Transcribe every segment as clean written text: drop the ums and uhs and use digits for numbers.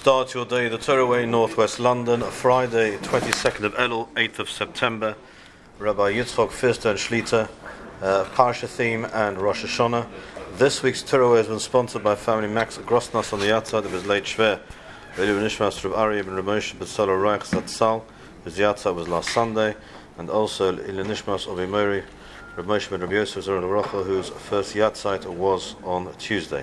start your day the Torah Way, Northwest London, Friday, 22nd of Elul, 8th of September. Rabbi Yitzchok Firster and Shlita, Parsha theme and Rosh Hashanah. This week's Torah Way has been sponsored by family Max Grosnas on the outside of his late Shver. Reilu Nishmas of Ari ibn Ramosha B'Tzala Reich Zatzal, whose Yatzah was last Sunday, and also Ilu Nishmas of Imori, Ramosha ben Rabbi Yosef Zoran Rocha, whose first Yatzah was on Tuesday.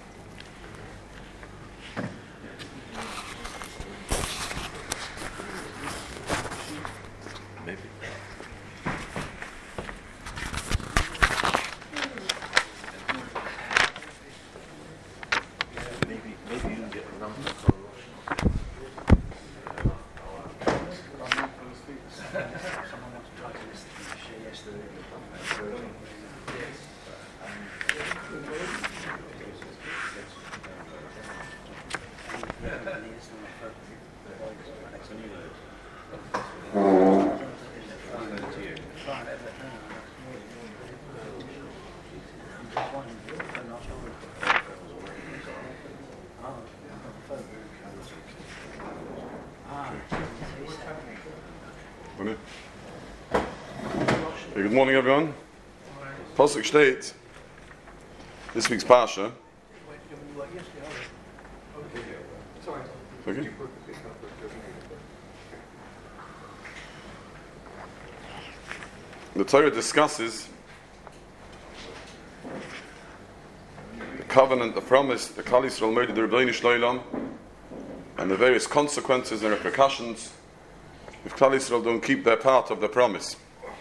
Good morning, everyone. Pasuk steht, this week's Parsha. Okay. The Torah discusses the covenant, the promise, the Klal Yisrael made to the Rebbeinu Shloim, and the various consequences and repercussions if Klal Yisrael don't keep their part of the promise.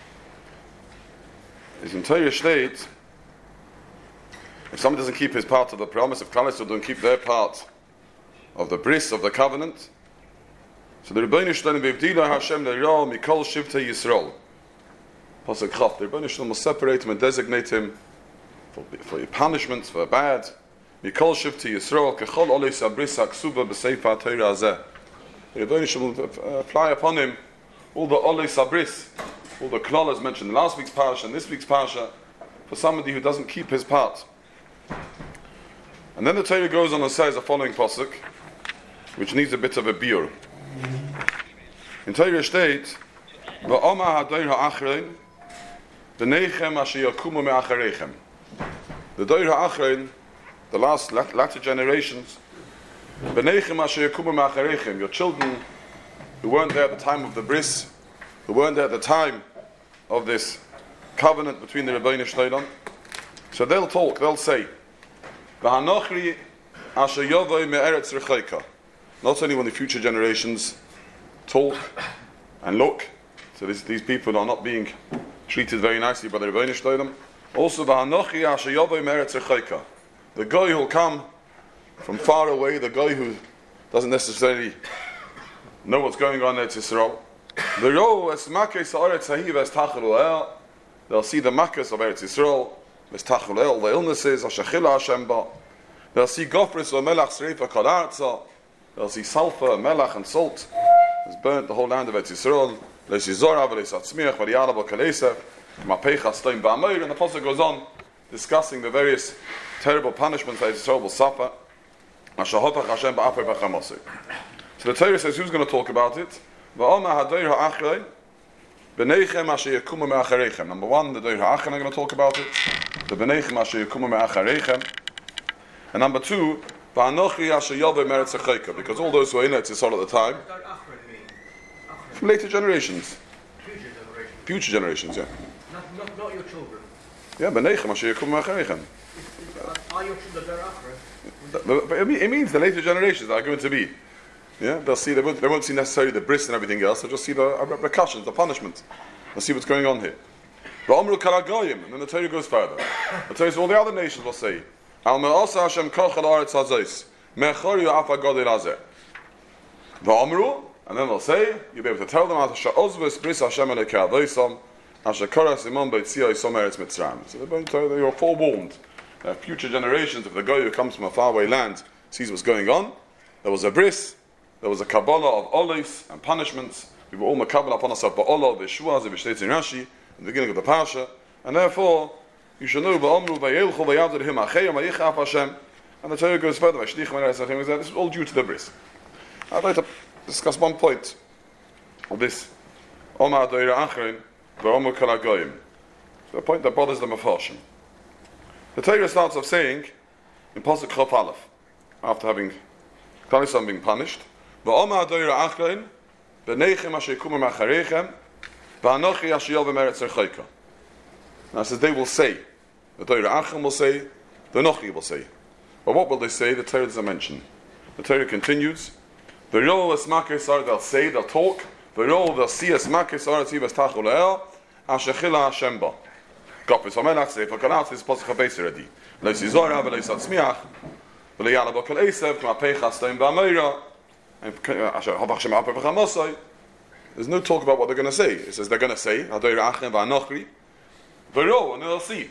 Is in Torah state, if somebody doesn't keep his part of the promise, if Klal Yisrael don't keep their part of the bris, of the covenant, so the Rebbeinu Shloim v'ivdila Hashem le'ra mikol shivtei Yisrael. Pasuk Chaf, the Rebbeinu Shloim will separate him and designate him for punishments, for bad. Mikol shivtei Yisrael kechol olis abris haksuva b'seifah Torah hazeh. The Rebbeinu Shloim will apply upon him all the olis abris, all the klalas mentioned in last week's parsha and this week's parsha, for somebody who doesn't keep his part. And then the Torah goes on and says the following pasuk, which needs a bit of a biur. In Torah state, "Va'omar hadoir ha'achrein, b'neichem asher yakumu me'achareichem." The doir ha'achrein, the latter generations, b'neichem asher yakumu me'achareichem, your children who weren't there at the time of the bris, who weren't there at the time of this covenant between the Rebbeinu Shloim. So they'll talk, they'll say, V'hanochri asher yovoi me'eretz rechaika. Not only when the future generations talk and look, so these people are not being treated very nicely by the Rebbeinu Shloim. Also, V'hanochri asher yovoi me'eretz rechaika. The guy who'll come from far away, the guy who doesn't necessarily know what's going on in Israel. They'll see the makkos of Eretz Yisrael, the illnesses, they'll see gofris or melach sreifa kol arza, they'll see sulfur, melach and salt has burnt the whole land of Eretz Yisrael, and the pasuk goes on discussing the various terrible punishments that Yisrael will suffer. So the Torah says, who's going to talk about it? Number one, the doir ha'achrein, I'm going to talk about it. The b'neichem asher yakumu me'achareichem. And number two, v'anochri asher yovei me'eretz rechaika, because all those who were in Eretz Yisrael at the time, from later generations. Future generations, yeah. Not your children. Yeah, b'neichem asher yakumu me'achareichem. Are your children But it means the later generations are going to be. Yeah, they won't see necessarily the bris and everything else. They'll just see the repercussions, the punishment. They'll see what's going on here. And then the Torah goes further. The Torah says all the other nations will say, Al me'asa Hashem kochel haaretz hazos, me'chori afa godel hazeh. V'amru, and then they'll say, you'll be able to tell them, Asher ozvus bris Hashem elokei avosom, Asher koras imam b'tzia isom eretz Mitzrayim. So they are forewarned. Future generations, if the guy who comes from a faraway land sees what's going on, there was a bris, there was a Kabbalah of olives and punishments. We were all makabel upon us of ba'olah, v'shuaz, v'shteit in Rashi, in the beginning of the Parsha, and therefore, you should know, ba'omru, v'yelchu, v'yavdid him achayim, v'yichaf Hashem, and the Torah goes further, v'shlichim, this is all due to the bris. I'd like to discuss one point of this. Omar Doira Achrin, V'Omer Kol HaGoyim. The point that bothers the Mefarshim. The Torah starts off saying, in Pasuk Chof Aleph, after having Klal Yisrael being punished, V'Omar Doira Achrin, V'Neichem Asher Yikumu Macharechem, V'Anochi Asher Yov Eretz Erchoika. Now it says they will say, the Doira Achrim will say, the Nochi will say. But what will they say? The Torah doesn't mention. The Torah continues, V'Ro Esmakes Ar, they'll say, they'll talk, V'Ro they'll see Esmakes Ar Tzivas Tachol Le'el, Asher Chila Hashem Ba. Gopis Hamelach Sefer Kanat is Pasuk HaBeis already. Lo Yisizora v'lo Yisatzmiach v'lo Yala B'Kol Esav K'ma Peicha Stoim B'Ameira Asher Habach Shem Apeh V'Chamosai. There's no talk about what they're going to say. It says they're going to say Hadoir Achem V'Anochri V'Ro, and they'll see.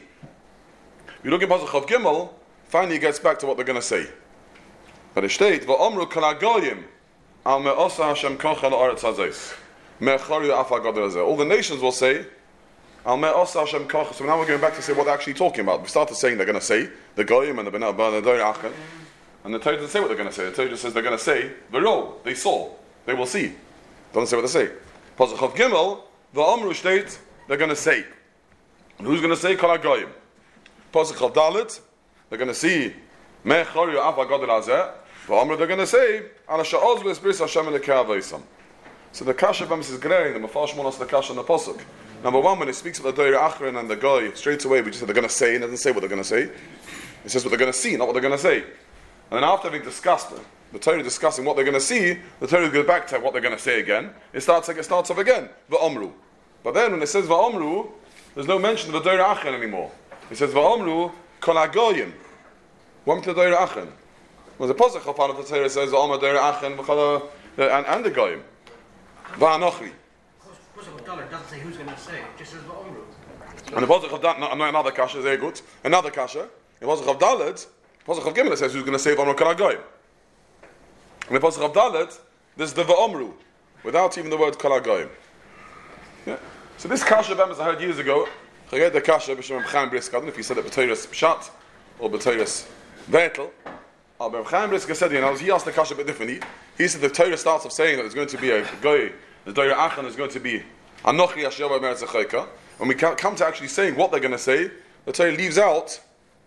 You look at Pasuk Chav Gimel, finally it gets back to what they're going to say. But it states V'Omru Kol HaGoyim Al Me'osa Hashem Kocha L'Aretz Hazos Me'Chori Afa Gadol Hazeh. All the nations will say Al Me'osa Hashem Kocha. So now we're going back to say what they're actually talking about. We started saying they're going to say the Goyim and the Doir Achem, and the Torah doesn't say what they're going to say. The Torah just says they're going to say V'Ro, they saw, they will see. Doesn't say what they say. Pasuk Chav Gimel, V'Omru state they're going to say. And who's going to say Kol HaGoyim? Pasuk Chav Dalet, they're going to see Me'Chori Afa Gadol Hazeh. V'Omru they're going to say Al Sha'oz V'Espris Hashem Elokei Avosam. So the Kasha B'Mis is glaring. The Mefarshim wants the Kasha in the Pasuk. Number one, when it speaks of the Doira Achron and the Goy, straight away we just say they're going to say, and it doesn't say what they're going to say. It says what they're going to see, not what they're going to say. And then after having discussed the Torah discussing what they're going to see, the Torah goes back to what they're going to say again. It starts off again, V'Omru. But then when it says V'Omru, there's no mention of the Doira Achron anymore. It says V'Omru Kol HaGoyim. What to the Doira Achron? Well, the Pasuk of the Torah says V'Omru Doira Achron and the Goyim. V'Anochri. Dollar doesn't say who's going to say, it just says V'Omru. And the Pasuk of Dalet, another kasha, very good. Another kasha. The Pasuk of Dalet, Pasuk of Gimel says who's going to say V'Omru Kol HaGoyim. And the Pasuk of Dalet, there's the V'Omru, without even the word Kol HaGoyim. Yeah. So this kasha Bemis I heard years ago. I get the kasha B'Shem Chaim Briska. I don't know if he said it B'Toras Pshat or B'Toras Vetel. But Chaim Briska said, he asked the kasha a bit differently. He said the Torah starts off saying that there's going to be a Goy. The Doira Achron is going to be Anochi Asher Yov Eretz Erchoika. When we come to actually saying what they're going to say, the Torah leaves out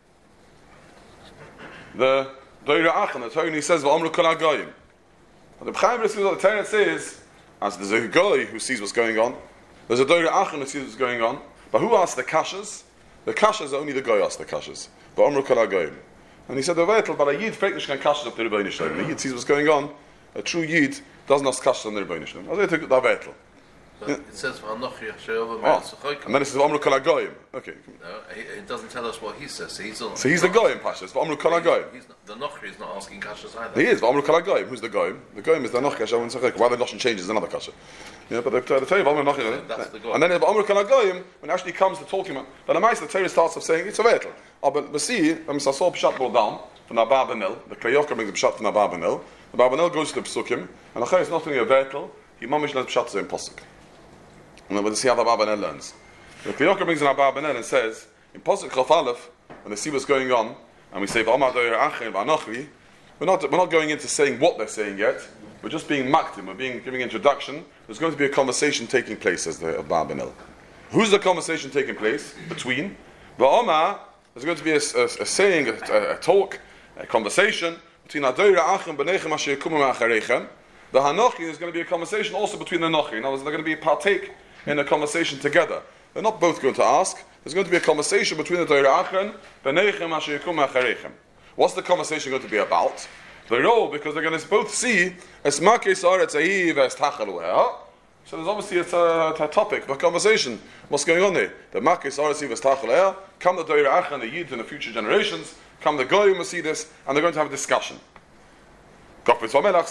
the Doira Achron. The Torah only says V'Omru Kol HaGoyim. And the Chaim Briska, what the Torah says, as there's a Goy who sees what's going on, there's a Doira Achron who sees what's going on. But who asks the kashas? The kashas are only the Goy asks the kashas. V'Omru Kol HaGoyim. And he said, but a Yid fragt nicht kein kashas auf der Rebbeinu Shalom. A Yid sees what's going on. A true Yid doesn't ask kashas on the Rebbeinu Shalom. Also took the Vetel. It says V'Anochi Asher Yov Eretz Erchoika. And then it says V'Omru Kol HaGoyim. Okay. No, it doesn't tell us what he says. So he's the Goyim Pashas. V'Omru Kol HaGoyim. The Nochri is not asking kashas either. He is V'Omru Kol HaGoyim. Who's the Goyim? The Goyim is the Anochi Asher Yov Eretz Erchoika. Why the Noshon changes is another kasha. Yeah, but the Torah V'Omru Nochi. That's the Goyim. And then V'Omru Kol HaGoyim, when it actually comes to talking about, then the Ma'aseh, the Torah starts off saying it's a Vetel. But we see, I saw Pshat brought down from Abba Benel. The Klei brings the Pshat from Abba Benel. The Abba Benel goes to the Psukim, and Achai is not only a Vetel, he mamish learns Pshat in Pasuk. And then we'll see how the Abba Benel learns. The Klei brings an Abba Benel and says, in Pasuk Chof Aleph, when they see what's going on, and we say V'Omar Doira Achron V'Anochri, we're not going into saying what they're saying yet. We're just being maktim. We're giving introduction. There's going to be a conversation taking place, says the Abba Benel. Who's the conversation taking place between? V'Omar, there's going to be a saying, a talk, a conversation between Adoira Achim B'Neichem Asher Yikumu Macharechem. The Hanochi is going to be a conversation also between the Nochi. In other words, they're going to be partake in a conversation together. They're not both going to ask. There's going to be a conversation between the Doira Achim B'Neichem Asher Yikumu Macharechem. What's the conversation going to be about? They're all because they're going to both see Esmakes Aretz Ahi V'Estachalu. So there's obviously a topic, a conversation. What's going on there? The Makis Aretz Ahi V'Estachalu. Come the Doira Achim, the Yid in the future generations. Come the Goyim will see this, and they're going to have a discussion. Pasuk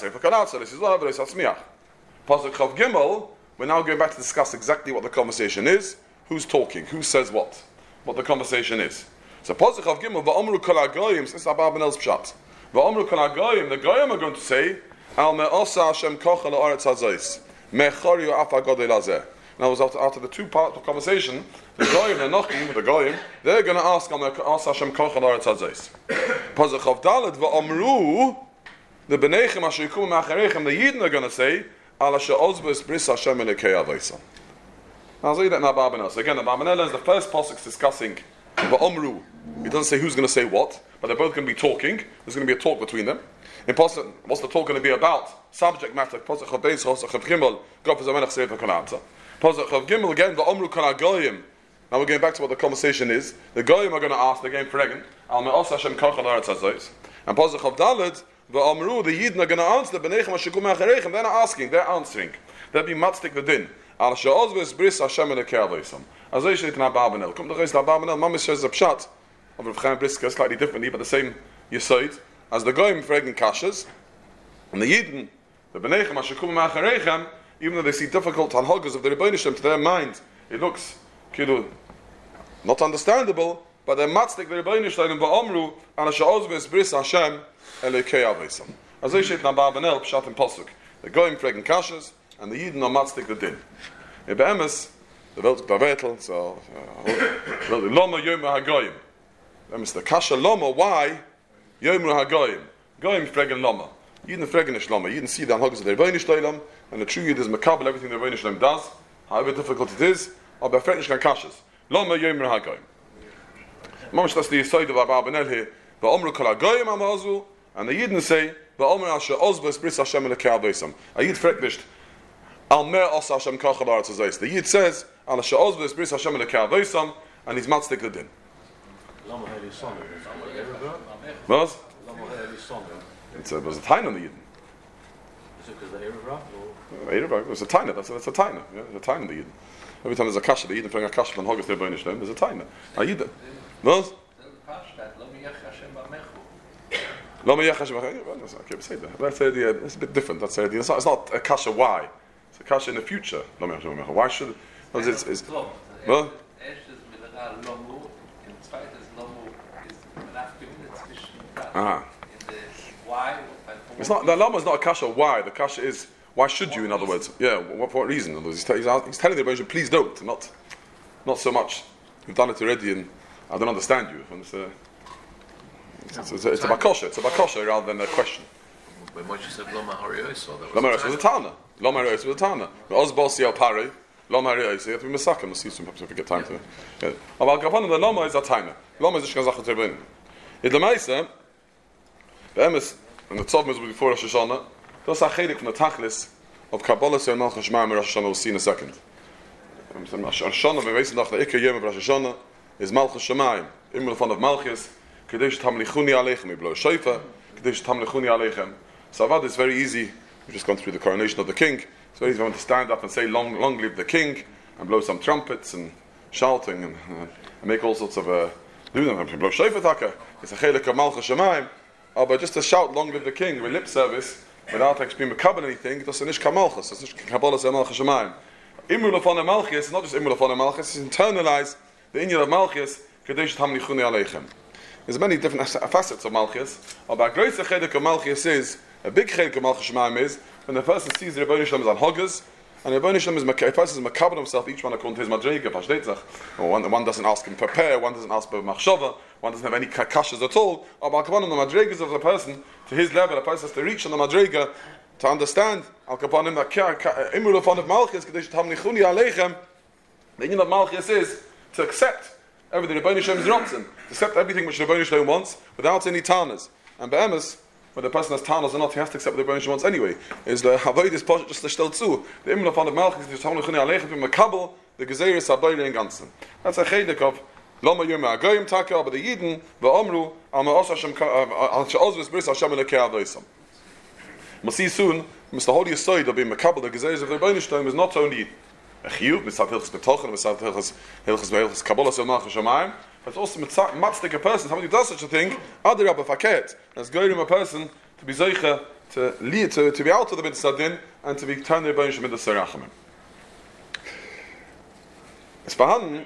Chav Gimel, we're now going back to discuss exactly what the conversation is, who's talking, who says what the conversation is. So Pasuk Chav Gimel, V'Omru Kol HaGoyim, this is Abba Benel's Pshat. V'Omru Kol HaGoyim, the Goyim are going to say, Al Me'osa Hashem Kocha L'Aretz Hazos, Me'chori Afa Gadol Hazeh. Now, after the two-part of the conversation, the Goyim, the Nochim, the Goyim, they're going to ask Hashem Kocha L'Aretz Hazos. Pasuk Chav Dalet, V'Omru, the Benechem Asher Yikum Macharechem, the Yidden are going to say, Ala She'ozbus Bris Hashem Elokei Avoisam. Now, I'll say that in Abarbanel. So again, Abarbanel is the first pasuk discussing the Omru. He doesn't say who's going to say what, but they're both going to be talking. There's going to be a talk between them. In pasuk, what's the talk going to be about? Subject matter. Pasuk Chav Beis, Pasuk Chav Gimel, God for Zamelech Sefer Kalamta. Pasuk Chav Gimel again, the Omru Kol HaGoyim. Now we're going back to what the conversation is. The Goyim are going to ask, they're getting pregnant. Al Me'os Hashem Kachal Haaretz Hazois. And Pasuk Chav Daled, the Omru, the Yidden are going to answer. The Benechem Asher Yikum Macharechem. They're not asking, they're answering. They'll be matzdik the din. Al she'ozves bris Hashem Elokei Avoisam. As I say to Abarbanel. Come to the Abarbanel. Mamish says a pshat of Rav Chaim Brisker slightly differently, but the same yisoid as the Goyim fragging kashas and the Yidden, the Benechem Asher Yikum Macharechem. Even though they see difficult hanhagas of the Rebbeinu Shem to their mind, it looks not understandable. But they're matzdik the Rebbeinu Shem and ba'omru al she'ozves bris Hashem Elokei Avoisam. As I say to Abarbanel pshat and pasuk. The Goyim fragging kashas. And the Yidden are matzdik the din. In Be'emes, the Welt Bavetel, so the Loma Yomer HaGoyim. Be'emes, the Kasha Loma, why? Yomer HaGoyim. Goyim fragen Loma. Yidden fragen ish Loma. Yidden see the Anhagas of the Rebbeinu Shleilam, and the true Yid is Makabel, everything the Rebbeinu Shleilam does, however difficult it is, or Be'efret nish kan Kashas. Loma Yomer HaGoyim. Mamish, that's the side of Abarbanel here. Ba'omru Kol HaGoyim Amazu, and the Yidden say, Ba'omru Asher Ozbos Bris Hashem Elokei Avoisam. A Yid freknisht, Al Me'os Hashem Kachal Haaretz Hazois. The Yid says, Al she'ozves bris Hashem Elokei Avoisam, and he's matzdik the din. Was? It was a taina on the Yidden. Is it because the Erev Erev, it was a taina. That's a taina. Yeah, there's a taina on the Yidden. Every time there's a kasha, the Yidden bring a kasha on Hogas Rebbeinu Shlem. There's a taina. A Yidden. Was? Lama Yech Hashem. I can't say that. That's the idea. It's a bit different. That's the idea. It's not a kasha. Why? It's a kasha in the future. Lama Yech Hashem. Why should? It's well. It's not. The lama is not a kasha. Why? The kasha is why should you? In other words, yeah. For what reason? In other words, he's telling the Rebbeinu, please don't. Not so much. You've done it already, and I don't understand you. It's a bakosha. It's a bakosha rather than a question. When you said Loma Hariois, Loma Hariois was a tana. Loma Hariois was a tana. Ozbos Yal Pare. Loma Hariois. You have to be misakim. We'll see some if we get time to. About Gapanim, the Loma is a tana. Loma is a shkazach terbin. In the Meisa, the Emes and the Tzov was before Rosh Hashanah. That's a chedik from the Tachlis of Kabbalah and Malchus Shemaim Rosh Hashanah. We'll see in a second. Rosh Hashanah, we weiß nach der Ikke Yom of Rosh Hashanah is Malchus Shemaim. Immer von of Malchus. Kedesh Tamlichuni Aleichem. We blow Shofar. Kedesh Tamlichuni Aleichem. So Avad is very easy. We've just gone through the coronation of the king. It's very easy to stand up and say, long live the king, and blow some trumpets and shouting and make all sorts of do them. Blow Shofar Taka. It's a chelik of Malchus Shemaim. But just to shout, long live the king, with lip service, without actually being makabel anything, that's an Ishka Malchus. It's Kabbalah and Malchus Shemaim. Imru Lefana Malchus is not just Imru Lefana Malchus, it's internalize the inyan of Malchus, Kedesh Tamlichuni Aleichem. There's many different facets of Malchus. But a great chelik of Malchus is, a big chelik of Malchus Shemaim is, when the person sees the Rebbeinu Shlem is on Hoggers, and the Rebbeinu Shlem is a person is makabel himself, each one according to his madrega, Pashdeitzach. One doesn't ask him to prepare, one doesn't ask for machshava, one doesn't have any kashas at all. But on the madregas of the person, to his level, the person has to reach on the madrega to understand. Al kapanim that imru lefan of Malchus, Kedesh Tamlichuni Aleichem. The union of Malchus is to accept everything Rebbeinu Shlem is rotzen, to accept everything which Rebbeinu Shlem wants without any tanas. And be'emes, whether the person has tanas or not, he has to accept what the Rebbeinu Shlem wants anyway. Is the havoid is just the shtel tzu. The imru lefan of Malchus is Tamlichuni Aleichem to makabel the gezeiris habayre in ganzen. That's a chedik of Loma Yoma Agoyim Taka, but the Yidden va'omru al me'os Hashem al she'ozves bris Hashem Elokei Avoisam. We'll see soon. Mr. Holy Yisoid of being makabel the gezeiris of the Rebbeinu Shlem is not only a chiyuv, mitzat hilchos betochen, mitzat hilchos kabbalah so Malchus Shemaim, but it's also matzdik a person. Somebody who does such a thing, adirab faket, as goyim a person to be zeicha to be out of the mitzvah din and to be turned the Rebbeinu Shlem into serachamim. It's vorhanden.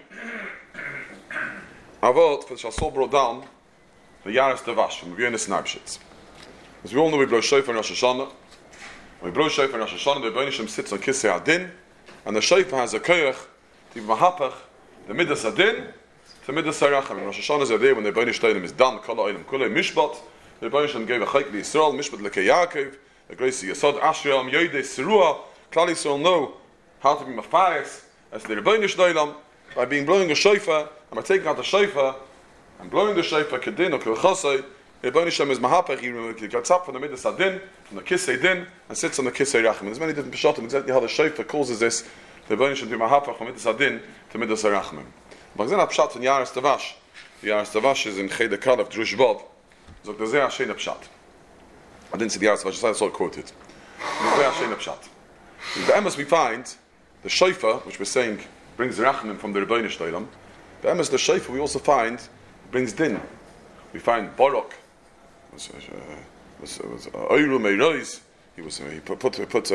Avot for Shasol brought down the Yaris Devash from Vienna Snapshots. As we all know, we blow Shofar in Rosh Hashanah. When we blow Shofar in Rosh Hashanah, the Rebbeinu Shlem sits on Kisei Adin, and the Shofar has a koyach to be mahapach the Midas Adin to Midas Haracham. In Rosh Hashanah is a day when the Rebbeinu Shlem is done, Kol Ha'olam Kulei Mishpat, the Rebbeinu Shalom gave a chayk to Yisrael, Mishpat Lekei Yaakov, a grace to Yesod, Ashram, Yodei, Serua. Klal Yisrael know how to be mafayis as the Rebbeinu Shalom by being blowing a shofar, and by taking out the shofar and blowing the shofar kedin or kelchosei. The Rebbeinu Shalom is mahapach. He gets up from the midas adin, from the kisei din, and sits on the kisei rachman. There's many different pshatim exactly how the shofar causes this. The Rebbeinu Shalom be mahapach from midas adin to midas rachman. But then a pshat in Yaris Tavash. Yaris Tavash is in Cheder Kal of Drush Bob. So there's a shena pshat. I didn't see the Yaris Tavash. I saw it quoted. There's a shena pshat. In the Emes we find the shofar, which we're saying brings rachman from the Rebbeinu Shalom. The Emes the shofar we also find brings din. We find Barak was Oyru Meirois. He put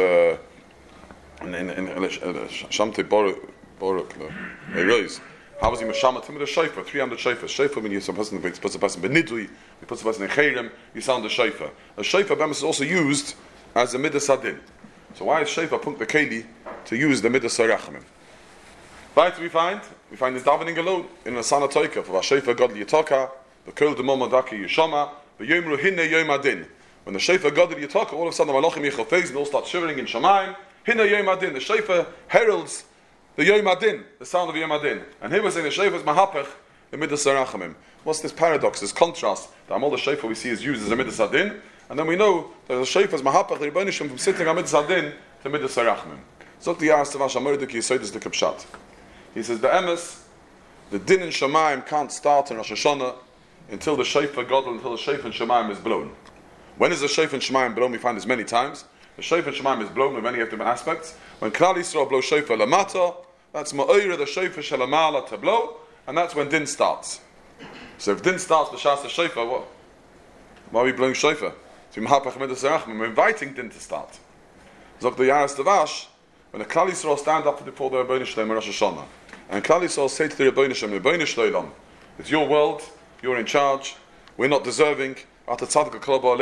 Shamte Barak Meirois. How was he Mashamat him with a shofar? 300 shofar. Shofar means some person puts a person benidui. He puts a person in chayrim. You sound the shofar. A shofar Emes is also used as a midas adin. So why is shofar punk the keli to use the midas harachamim? Right, we find in davening alone in a sana toika for shofar godly yitaka, the kol demom adaki yishama, the yomru hinne yom adin. When the shofar godly yitaka, all of a sudden the malachim yechofez and all start shivering in shamayim. Hinne yom adin. The shofar heralds the yom adin, the sound of yom adin. And here we're saying the shofar is mahapach the midas harachamim. What's this paradox? This contrast that all the shofar we see is used as a midas adin. And then we know that the shofar is mahapach the Rebbeinu Shalom from sitting on midas adin to midas harachmim. So the Yaris Tavash Amoriduk Yisoidus the Kapshat. He says the Emes, the din in Shemaim can't start in Rosh Hashanah until the shofar gadol, until the shofar in Shemaim is blown. When is the shofar in Shemaim blown? We find this many times. The shofar in Shemaim is blown in many different aspects. When Klal Yisrael blow shofar lamata, that's ma'oira the shofar shalamala to blow, and that's when din starts. So if din starts b'shas the shofar, what? Why are we blowing shofar? We're inviting din to start. Zok the Yaris Tavash, when the Klal Yisrael stand up before the Rebbeinu Shalom in Rosh Hashanah, and Klal Yisrael say to the Rebbeinu Shalom, it's your world, you're in charge, we're not deserving, we're not deserving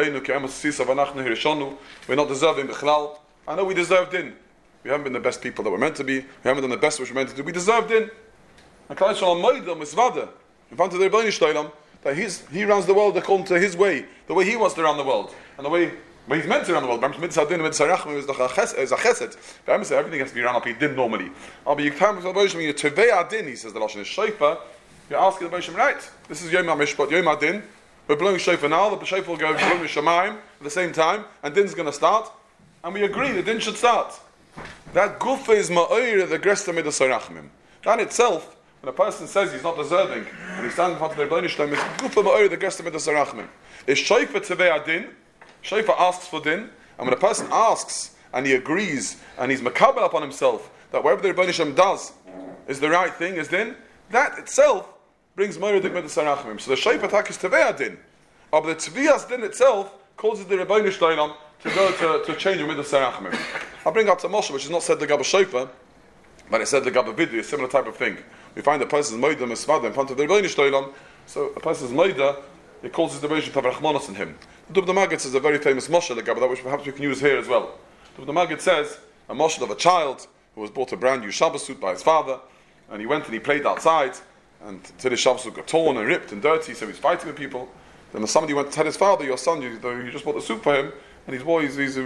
b'chlal. I know we deserve din. We haven't been the best people that we're meant to be, we haven't done the best which we're meant to do, we deserve din. And Klal Yisrael moidam misvada, in front of the Rebbeinu Shalom, that he runs the world according to his way, the way he wants to run the world, and the way he's meant to run the world. Mitzvah din, mitzvah rachmim is a chesed. Everything has to be run up. He did normally. But you come to the Rebbeinu Shalom, you tevei adin. He says the lashon is shofar. You're asking the Rebbeinu Shalom, right? This is Yom HaMishpat, Yom Adin. We're blowing shofar now. The shofar will go blowing Shemaim at the same time, and din's going to start. And we agree the din should start. That gufa is ma'oir the gresta midas harachmim. That itself, when a person says he's not deserving, and he's standing in front of the Rebbeinu Shalom, is gufa ma'oir the gresta midas harachmim. Is shofar tevei adin? Shofar asks for din, and when a person asks and he agrees and he's makabel upon himself that whatever the Rebbeinu Shalom does is the right thing, is din, that itself brings moeredik midas harachmim. So the shofar tak is tevei din, but the tviyas din itself causes the Rebbeinu Shalom to go to change the midas harachmim. I'll bring up to Moshe, which is not said the gabba shofar, but it said the gabba vidu, a similar type of thing. We find a person's moida misvada in front of the Rebbeinu Shalom, so a person's moida, it causes the Rebbeinu Shalom to have rachmanos in him. The Dubda Maggid says a very famous Moshe Legaba, that which perhaps we can use here as well. The Dubda Maggid says a Moshe of a child who was bought a brand new Shabbos suit by his father, and he went and he played outside, and until his Shabbos suit got torn and ripped and dirty, so he's fighting with people. Then somebody went to tell his father, your son, you just bought the suit for him, and he's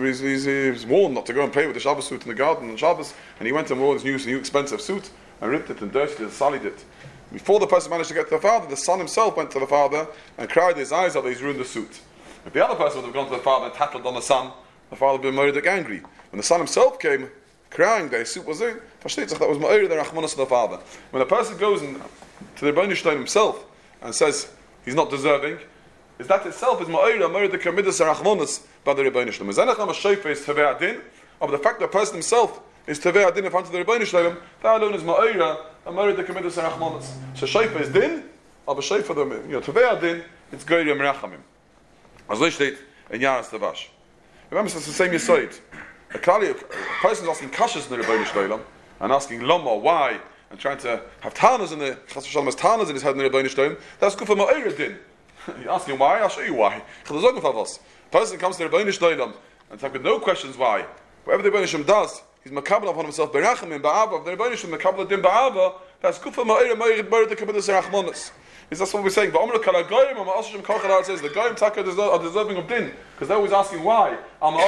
warned not to go and play with the Shabbos suit in the garden on Shabbos, and he went and wore his new expensive suit, and ripped it and dirtied it and sullied it. Before the person managed to get to the father, the son himself went to the father and cried his eyes out that he's ruined the suit. If the other person would have gone to the father and tattled on the son would have been moeredik angry. When the son himself came crying that his suit was in, that was moeredik the rachmanos of the father. When a person goes to the Rebbeinu Shalom himself and says he's not deserving, is that itself is moeredik midas rachmanos by the Rebbeinu Shalom. Zenacham shofar is tevei adin, but the fact that the person himself is tevei adin in front of the Rebbeinu Shalom, that alone is moeredik midas rachmanos. So shofar is din, but shofar tevei adin, it's goyim rachamim. As they state in Yaris Tavash. Remember, it's the same Yisoid. A person is asking kashas in the Rebbeinu Shalom and asking lama, why, and trying to have tanas in the Chas V'Shalom has tanas in his head in the Rebbeinu Shalom. That's good for ma'oira din. You're asking why? I'll show you why. A person comes to the Rebbeinu Shalom and talks with no questions why. Whatever the Rebbeinu Shalom does, he's makabel upon himself berachim in ba'ava. If the Rebbeinu Shalom makabel din ba'ava, that's good for ma'oira the kabbalah rachmanos. Is that's what we're saying? But says the goyim taka are deserving of din because they're always asking why.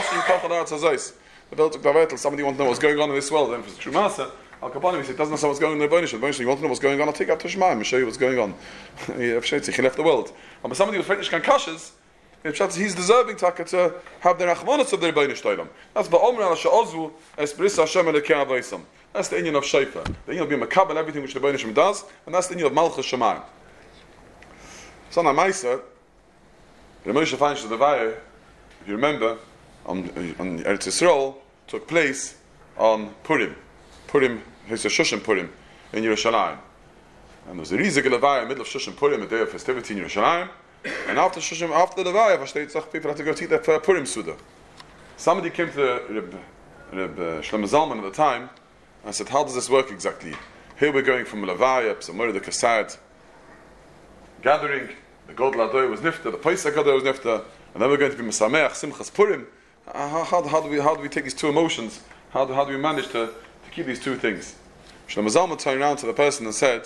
Somebody wants to know what's going on in this world. Then if it's true masa, Al Kapanim, he said, doesn't know what's going on in the Bonish. You want to know what's going on? I'll take out Tushmaim and show you what's going on. He left the world. But somebody who's French can kashas, he's deserving to have the rachmanas of their Bonish Toilam. That's Ba'omra al Sha'ozu es Bris Hashem Elekei Avaisam. That's the Inyan of Shaifa. The Inyan of being makabel everything which the Bonish does, and that's the Inyan of Malchus Shemayim. So now Maisa, the Moshe finds the Vayeh, if you remember, on Eretz Yisrael, took place on Purim. It's a Shushan Purim in Yerushalayim. And there was a Rizig Levaya in the middle of Shushan Purim, a day of festivity in Yerushalayim. And after the Levaya, people had to go to eat their Purim Suda. Somebody came to Reb Shlomo Zalman at the time and said, how does this work exactly? Here we're going from Levaya, some Murder Kasad gathering, the Godel Adoy was Nifta, the Pesach Adoy was Nifta, and then we're going to be Mesameach, Simchas Purim. How do we take these two emotions? How do we manage to keep these two things? Shlomo Zalman turned around to the person and said,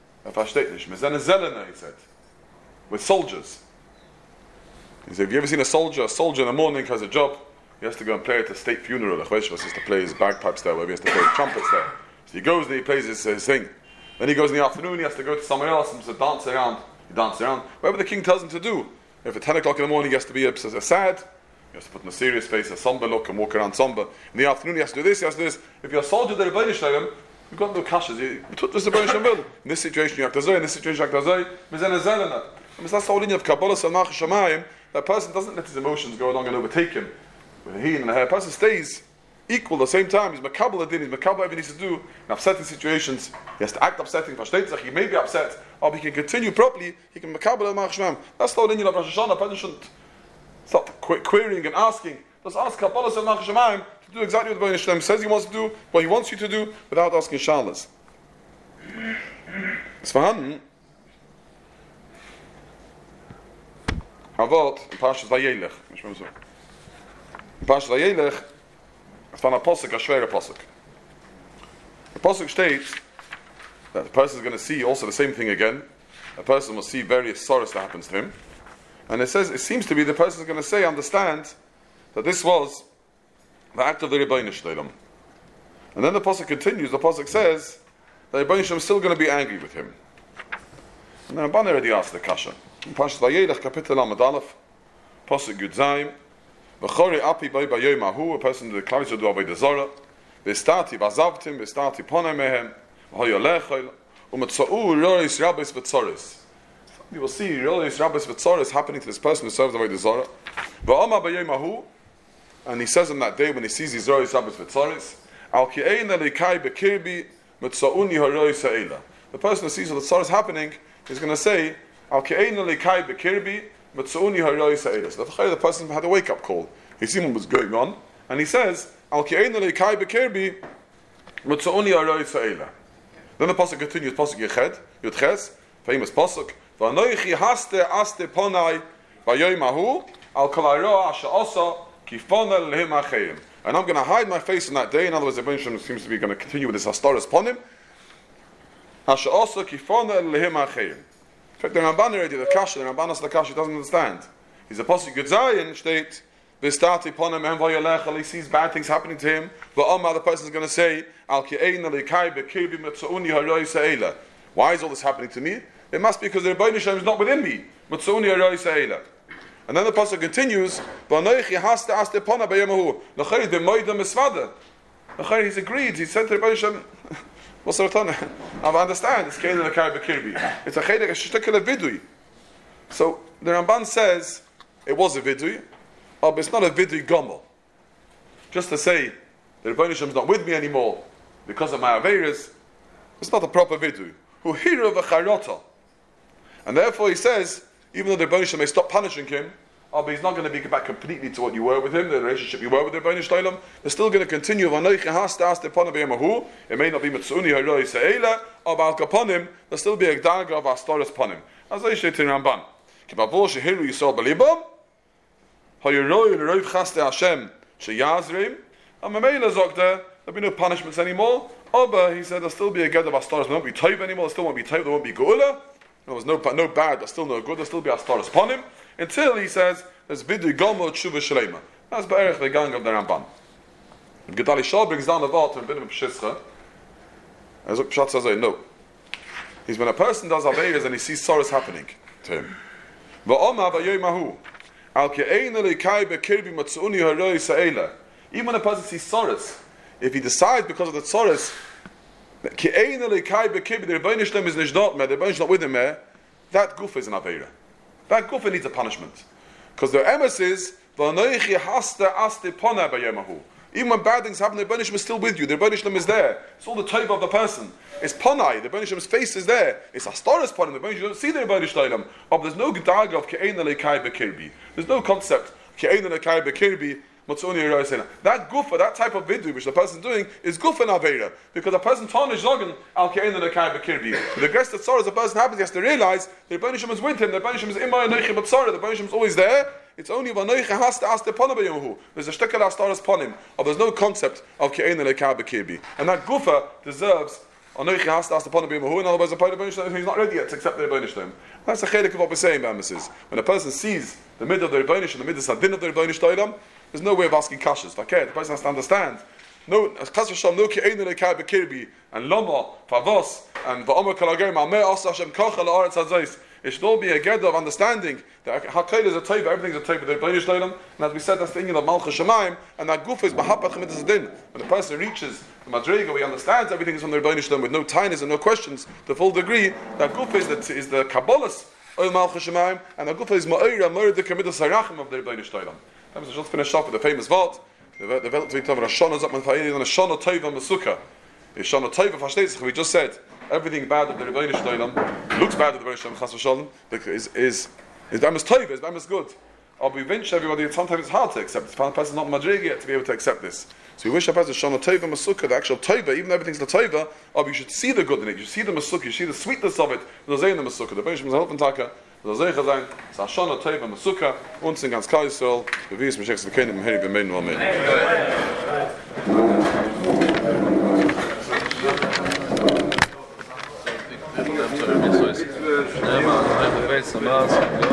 he said, with soldiers. He said, have you ever seen a soldier? A soldier in the morning has a job. He has to go and play at the state funeral. The Chveshvas has to play his bagpipes there, where he has to play his trumpets there. So he goes and he plays his thing. Then he goes in the afternoon, he has to go to somewhere else and dance around. He dances around. Whatever the king tells him to do. If at 10 o'clock in the morning he has to be a sad, he has to put in a serious face, a somber look, and walk around somber. In the afternoon, he has to do this, he has to do this. If you're a soldier, the Rebbeinu Shalom, you've got no kashas. In this situation, you have to say, in this situation, you have to say. That's the whole lineage of Kabbalah, Salmach Shamayim. That person doesn't let his emotions go along and overtake him. When he and her person stays equal at the same time, he's Makabal Adin, he's Makabal everything he needs to do. In upsetting situations, he has to act upsetting. He may be upset, or he can continue properly, he can Makabal Al Mach. That's the whole lineage of Rosh Hashanah. A person shouldn't start querying and asking. Just ask Kabbalah Salmach Shamayim to do exactly what the Rebbeinu Shalom says he wants to do, what he wants you to do, without asking shalas. It's vorhanden. Avot in Parshas Vayelech. In Parshas Vayelech, it's von a Posuk, a schwerer Posuk. The Posuk states that the person is going to see also the same thing again. A person will see various sorrows that happens to him. And it seems to be the person is going to say, understand, that this was the act of the Rebbeinu Shalom. And then the Posuk continues, the Posuk says, that the Rebbeinu Shalom is still going to be angry with him. And the Ramban already asked the Kasha. In Parshas Vayelech, Kapitel Amud Aleph, Posuk Yud Zayim, V'chori api bay bayom ahu, a person declares to do avodah zarah, v'stati v'azavtim, v'stati ponei mehem, v'hoyolechol, u'metza'u rois rabbis v'tzoris. You will see rois rabbis v'tzoris happening to this person who serves avodah zarah. V'ama bayom ahu, and he says on that day when he sees his rois rabbis v'tzoris, al ki'ein elikai bekirbi, metza'uni ha'rois ha'ela. The person who sees all the tzoris happening is going to say, al ki'ein elikai bekirbi, Matsuuni Harois Ha'elas. The person had a wake-up call. He seen what was going on, and he says, Al Ki'ein Leikai Bekirbi, Matsuuni Harois Ha'ela. Then the pasuk continues, pasuk Yudches, famous pasuk, V'anoichi haste aste ponai v'yoyim ahu, al kalayro asha osa kifona lehim achayim. And I'm going to hide my face on that day. In other words, the Rebbeinu seems to be going to continue with this hastaras ponim. Asha osa kifona lehim achayim. In fact, the Ramban already, the Ramban asks the Kasha, doesn't understand. He's a Pasuk Yud Zayin, state, V'stati ponem em v'yolechel, he sees bad things happening to him, V'omar, the person is going to say, Al ki'ein alikai b'kirbi metzu'uni haroi sa'ela. Why is all this happening to me? It must be because the Rebbeinu Shalom is not within me. Metzu'uni haroi sa'ela. And then the Pasuk continues, V'anoichi hasta aste pona b'yemahu, L'chayri b'moida misvada. L'chayri, he's agreed, he said to the Rebbeinu Shalom, I understand. It's Kein Lekai Bekirbi. It's a Chedek, a Shtekele Vidui. So the Ramban says it was a Vidui, but it's not a Vidui Gomel. Just to say the Rebbeinu Shalom is not with me anymore because of my Averas, it's not a proper Vidui. Who hira v'charota. And therefore he says, even though the Rebbeinu Shalom may stop punishing him, but he's not going to be back completely to what you were with him, the relationship you were with the Rebbeinu Shalom. They're still going to continue. It may not be Mitzuni Haroi Se'ela, or Ba'al Kaponim, there'll still be a Gdaga of Astoris Ponim. As I say to Ramban, Kibavol Shehiru Yisrael Belibam, Hayuroi L'Roiv Chaste Hashem Sheyazrim, and Mamela Zogda, there'll be no punishments anymore. But he said there'll still be a Ged of Astoris, there won't be Tov anymore, there still won't be Tov, there won't be Geula. There was no bad, but still no good. There'll still be astaris upon him until he says there's vidu gomo tshuva shalema. That's be'erich the gang of the Ramban. Gedali Shah brings down the vault and a bit of a pshischa. As Pshat says, no. He's when a person does aveiras and he sees sorrows happening to him. Va'omar v'yoymahu al ke'ein elikai be'kirbi matzu'uni haroi sa'ela. Even when a person sees sorrows, if he decides because of the sorrows, ke'ein elikai be'kirbi, the Rebbeinu Shlem is nishdot me, the Rebbeinu is not with him there, that goof is an aveira. That goof needs a punishment. Because the emes is, v'anoichi hasta asti pona b'yoymahu. Even when bad things happen, the Rebbeinu Shlem is still with you. The Rebbeinu Shlem is there. It's all the type of the person. It's Panai. The Rebbeinu Shlem's face is there. It's Astaris Panai. The Rebbeinu Shlem, you don't see the Rebbeinu Shlem. But there's no gedaga of Ke'ein Alekai Bekirbi. There's no concept Ke'ein Alekai Bekirbi. That gufa, that type of vidu which the person is doing is gufa in Aveira. Because the person tarnish zogan al Ke'ein Alekai Bekirbi. The grace that sorrows the person happens, he has to realize the Rebbeinu Shlem is with him. The Rebbeinu Shlem is imma neichi b'tzara. The Rebbeinu Shlem is always there. It's only v'anoicha has to ask the pona b'yomahu. There's a shtekal astaras ponim, or there's no concept of ke'ein lekah b'kirbi, and that gufa deserves anoicha has to ask the pona b'yomahu. In other words, the pona b'yomahu he's not ready yet to accept the Rebbeinu Shlem. That's the chelik of what we're saying, Bamses. When a person sees the mid of the Rebbeinu Shlem, the mid of the din of the Rebbeinu Shlem, there's no way of asking kashas. Okay, the person has to understand. No, chas v'sham no ke'ein lekah b'kirbi and lama favos and va'omer kalagim ameh asa Hashem kocha la'aretz hazayis. It should all be a gather of understanding that Hakayla is a taiva, everything is a taiva. The Rebbeinu Shlem, and as we said, that's the thing of Malchus Shemaim, and that goof is Mahapach Mitzvah Din. When the person reaches the Madrega, he understands everything is from the Rebbeinu Shlem with no tinus and no questions, the full degree. That goof is the Kabbalah's of Malchus Shemaim, and that goof is Ma'ira, the Kamidah Sarachim of the Rebbeinu Shlem. That was just finished off with the famous vault. The Welt to be told Shana Zapman Fa'ili and a Shana Taiva Masukah. The Shana Taiva Fashteitzach, we just said. Everything bad of the Rebbeinu Shlem looks bad of the Rebbeinu Shlem Chas v'Shalom is Bamas Tov, is Bamas good. I'll be vinch everybody. Sometimes it's hard to accept. The person not madrig yet to be able to accept this. So we wish a person Shana Tova Masukah, the actual Tova, even though everything's the Tova, you should see the good in it. You see the Masukah, you see the sweetness of it. The Zayin the Masukah, the Rebbeinu Shlem is a helping taka. The Zayin Chazayin, it's a Shana Tova Masukah. Uns in ganz Klal Yisrael. The Vius Meshechs V'Kenim Meheri B'Meinu Amen. Ja, maar hij weet het wel.